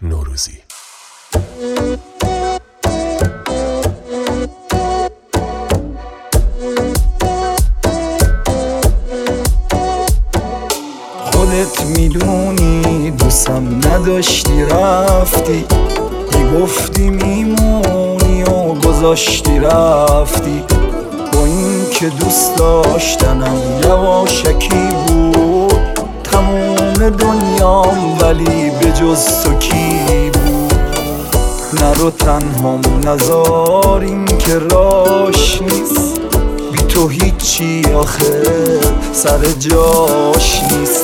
نوروزی. خودت میدونی دوستم نداشتی رفتی، گفتی میمونی و گذاشتی رفتی. با این که دوست داشتنم یواشکی بود، تموم دنیام ولی به جز تو کی بود. نرو تنهام نذار این که راش نیست، بی تو هیچی آخه سر جاش نیست.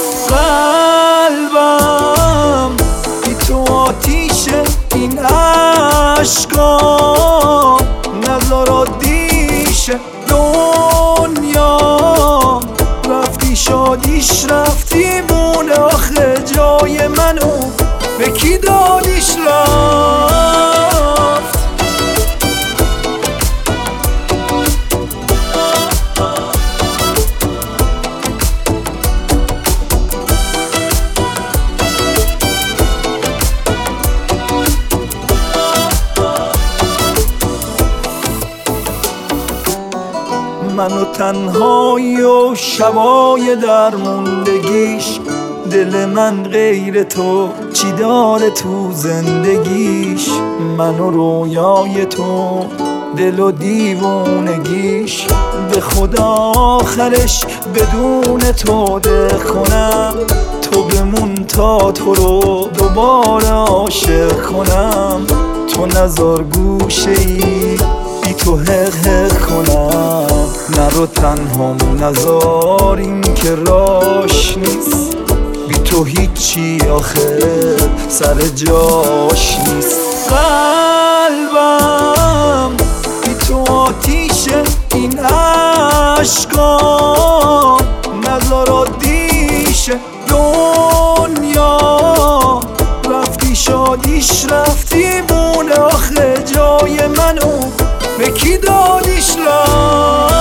قلبم بی تو آتیشه، این عشقا نذار عادیشه. دنیا رفتی شادیش رفتی مونه، آخه جای منو به کی دادیش رفت. منو تنهایی و شبای درموندگیش، دل من غیر تو چی داره تو زندگیش. منو رویای تو دل و دیوونگیش، به خدا آخرش بدون تو دل کنم. تو بمون تا تو رو دوباره عاشق کنم. تو نذار گوشه ای بی تو حق کنم. نرو تنهام نذار این که راش نیست، بی تو هیچی آخه سر جاش نیست. قلبم بی تو آتیشه، این عشقا نذار عادیشه. دنیا رفتی شادیش رفتی مونه، آخه جای منو به کی دادیش رفت.